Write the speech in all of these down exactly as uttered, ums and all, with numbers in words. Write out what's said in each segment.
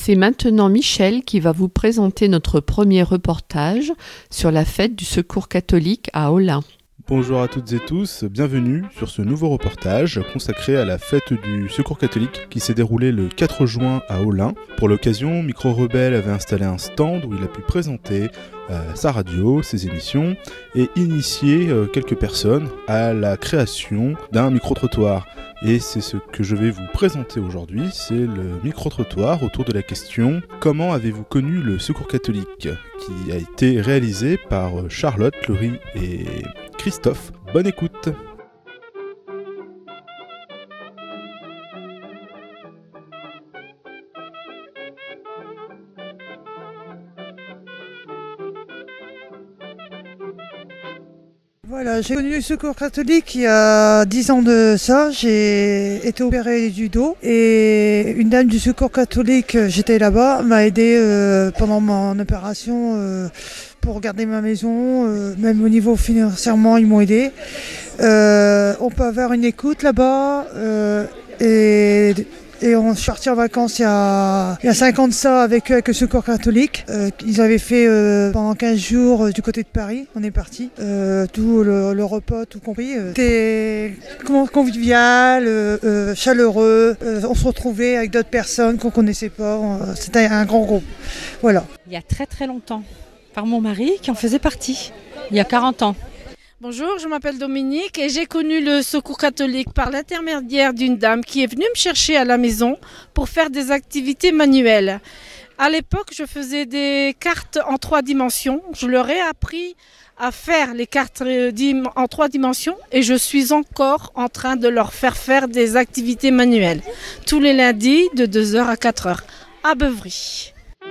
C'est maintenant Michel qui va vous présenter notre premier reportage sur la fête du Secours catholique à Olin. Bonjour à toutes et tous, bienvenue sur ce nouveau reportage consacré à la fête du Secours catholique qui s'est déroulée le quatre juin à Olin. Pour l'occasion, Micro Rebelle avait installé un stand où il a pu présenter euh, sa radio, ses émissions et initier euh, quelques personnes à la création d'un micro-trottoir. Et c'est ce que je vais vous présenter aujourd'hui, c'est le micro-trottoir autour de la question « Comment avez-vous connu le Secours catholique ?» qui a été réalisé par Charlotte, Laurie et Christophe. Bonne écoute. Voilà, j'ai connu le Secours catholique il y a dix ans de ça. J'ai été opérée du dos et une dame du Secours catholique, j'étais là-bas, m'a aidé euh, pendant mon opération euh, pour garder ma maison. Euh, même au niveau financièrement, ils m'ont aidé. Euh, on peut avoir une écoute là-bas euh, et... Et on est parti en vacances il y a, il y a cinq ans de ça avec eux, avec le Secours catholique. Euh, ils avaient fait euh, pendant quinze jours euh, du côté de Paris. On est parti. Euh, tout le, le repas, tout compris. Euh, C'était convivial, euh, euh, chaleureux. Euh, on se retrouvait avec d'autres personnes qu'on ne connaissait pas. Euh, C'était un grand groupe. Voilà. Il y a très très longtemps, par mon mari qui en faisait partie, il y a quarante ans. Bonjour, je m'appelle Dominique et j'ai connu le Secours catholique par l'intermédiaire d'une dame qui est venue me chercher à la maison pour faire des activités manuelles. À l'époque, je faisais des cartes en trois dimensions. Je leur ai appris à faire les cartes en trois dimensions et je suis encore en train de leur faire faire des activités manuelles. Tous les lundis de deux heures à quatre heures à Beuvry.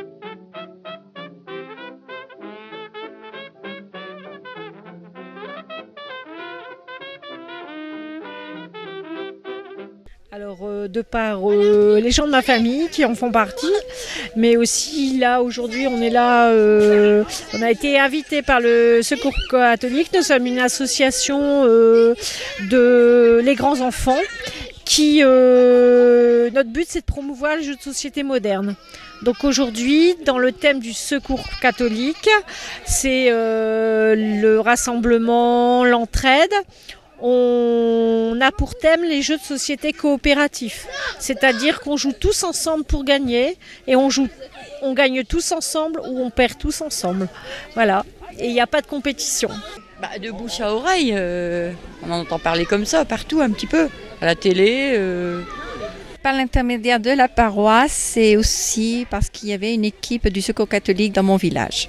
Alors euh, de par euh, les gens de ma famille qui en font partie, mais aussi là aujourd'hui on est là, euh, on a été invité par le Secours catholique. Nous sommes une association euh, de les grands enfants qui, euh, notre but c'est de promouvoir les jeux de société modernes. Donc aujourd'hui, dans le thème du Secours catholique, c'est euh, le rassemblement, l'entraide. On a pour thème les jeux de société coopératifs, c'est-à-dire qu'on joue tous ensemble pour gagner et on joue, on gagne tous ensemble ou on perd tous ensemble. Voilà, et il n'y a pas de compétition. Bah, de bouche à oreille, euh, on en entend parler comme ça partout un petit peu, à la télé. Euh... Par l'intermédiaire de la paroisse et aussi parce qu'il y avait une équipe du Secours catholique dans mon village.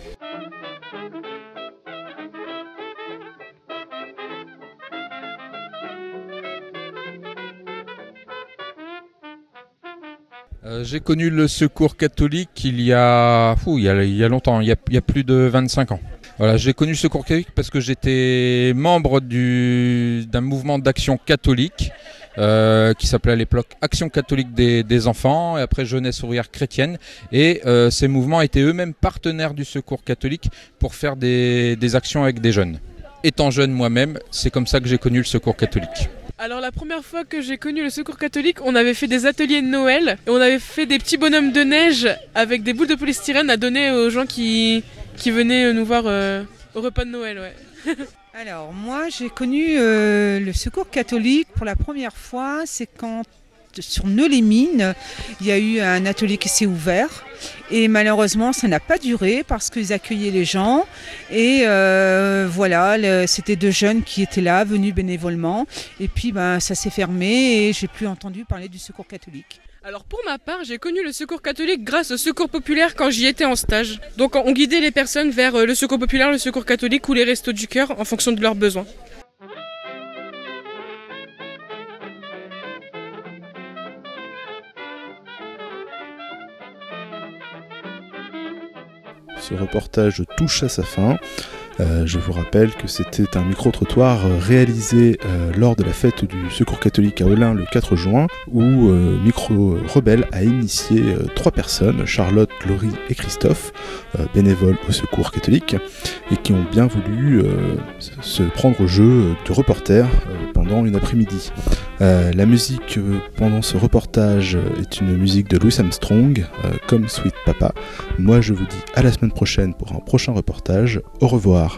Euh, j'ai connu le Secours catholique il y a, fou, il y a, il y a longtemps, il y a, il y a plus de vingt-cinq ans. Voilà, j'ai connu le Secours catholique parce que j'étais membre du, d'un mouvement d'action catholique euh, qui s'appelait à l'époque Action catholique des, des enfants et après Jeunesse ouvrière chrétienne. Et euh, ces mouvements étaient eux-mêmes partenaires du Secours catholique pour faire des, des actions avec des jeunes. Étant jeune moi-même, c'est comme ça que j'ai connu le Secours catholique. Alors la première fois que j'ai connu le Secours catholique, on avait fait des ateliers de Noël et on avait fait des petits bonhommes de neige avec des boules de polystyrène à donner aux gens qui, qui venaient nous voir euh, au repas de Noël. Ouais. Alors moi j'ai connu euh, le Secours catholique pour la première fois, c'est quand sur Neux-les-Mines, il y a eu un atelier qui s'est ouvert et malheureusement ça n'a pas duré parce qu'ils accueillaient les gens et euh, voilà, le, c'était deux jeunes qui étaient là, venus bénévolement et puis ben, ça s'est fermé et j'ai plus entendu parler du Secours catholique. Alors pour ma part, j'ai connu le Secours catholique grâce au Secours populaire quand j'y étais en stage. Donc on guidait les personnes vers le Secours populaire, le Secours catholique ou les Restos du Cœur en fonction de leurs besoins. Ce reportage touche à sa fin. Euh, je vous rappelle que c'était un micro-trottoir réalisé euh, lors de la fête du Secours catholique à Olin le quatre juin, où euh, Micro Rebelle a initié euh, trois personnes, Charlotte, Laurie et Christophe, euh, bénévoles au Secours catholique, et qui ont bien voulu euh, se prendre au jeu de reporter euh, pendant une après-midi. Euh, la musique euh, pendant ce reportage est une musique de Louis Armstrong, euh, comme Sweet Papa. Moi je vous dis à la semaine prochaine pour un prochain reportage. Au revoir.